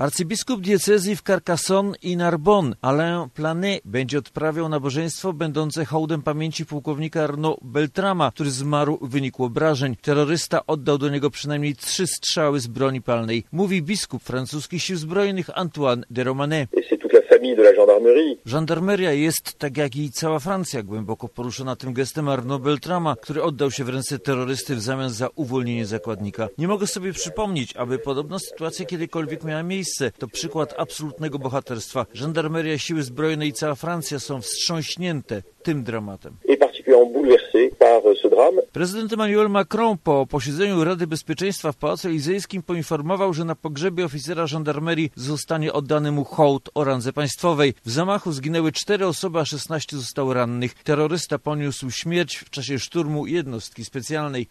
Arcybiskup diecezji w Carcassonne i Narbonne, Alain Planet, będzie odprawiał nabożeństwo będące hołdem pamięci pułkownika Arnaud Beltrama, który zmarł w wyniku obrażeń. Terrorysta oddał do niego przynajmniej 3 strzały z broni palnej, mówi biskup francuskich sił zbrojnych Antoine de Romanet. Żandarmeria jest, tak jak i cała Francja, głęboko poruszona tym gestem Arnaud Beltrama, który oddał się w ręce terrorysty w zamian za uwolnienie zakładnika. Nie mogę sobie przypomnieć, aby podobna sytuacja kiedykolwiek miała miejsce. To przykład absolutnego bohaterstwa. Żandarmeria, siły zbrojne i cała Francja są wstrząśnięte tym dramatem. Prezydent Emmanuel Macron po posiedzeniu Rady Bezpieczeństwa w Pałacu Elizejskim poinformował, że na pogrzebie oficera żandarmerii zostanie oddany mu hołd o randze państwowej. W zamachu zginęły 4 osoby, a 16 zostało rannych. Terrorysta poniósł śmierć w czasie szturmu jednostki specjalnej.